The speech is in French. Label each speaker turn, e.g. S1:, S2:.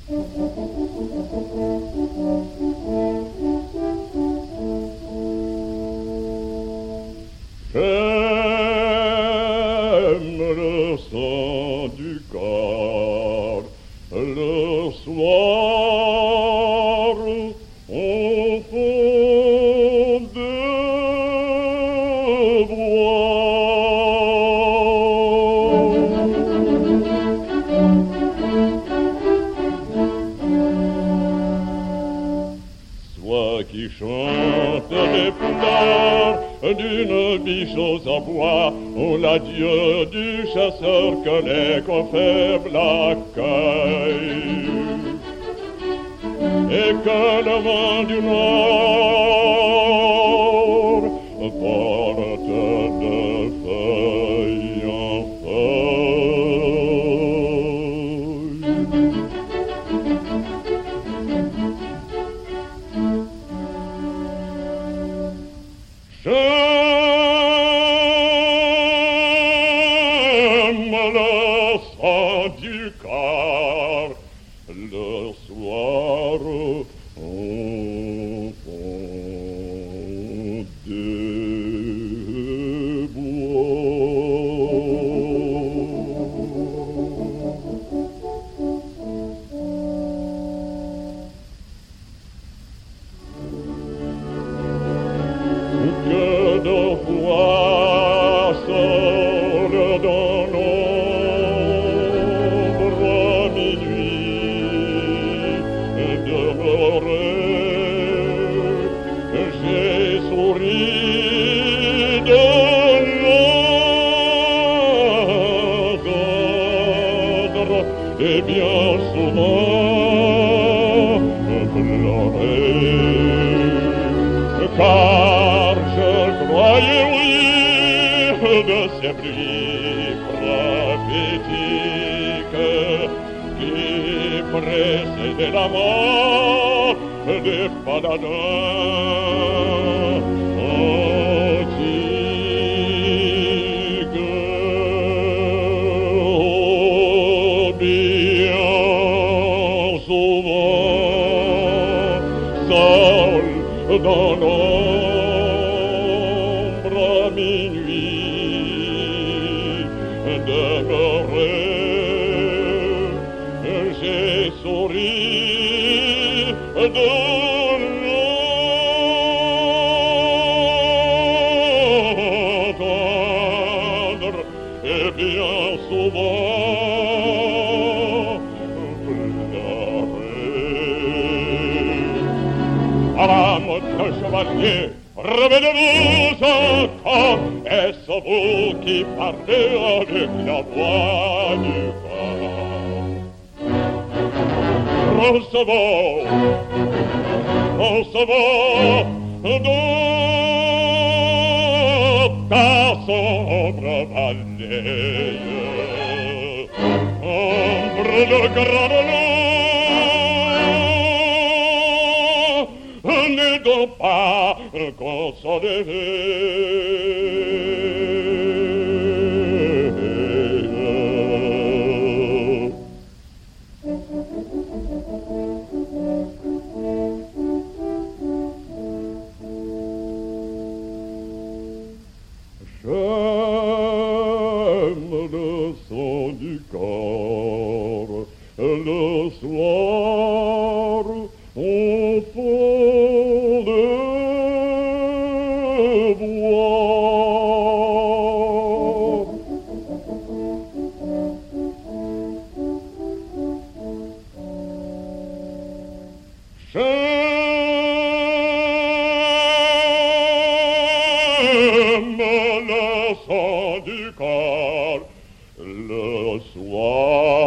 S1: J'aime le son du corps le soir au fond des bois. Toi qui chante les poulards d'une biche aux abois, ou l'adieu du chasseur que l'écho faible accueille, et que le vent du nord porte de feuille en feuille. J'aime le son du corps le soir au fond des que de voix sort dans l'ombre à minuit demeuré. J'ai souri de l'entendre et bien souvent pleuré. Car je croyais, oui, de ces pluies prophétiques qui précédaient la mort des paladins antiques. Oh, bien souvent, seul dans l'ombre à minuit demeuré, j'ai souri de l'entendre et bien souvent pleuré. Âme de chevalier, revenez-vous encore, est-ce vous qui parlez avec la voix du corps? Recevons dans ta sombre vallée, ombre de Gravelot, n'est donc pas consolé. J'aime le son du corps le soir au fond des bois. J'aime le son du corps le soir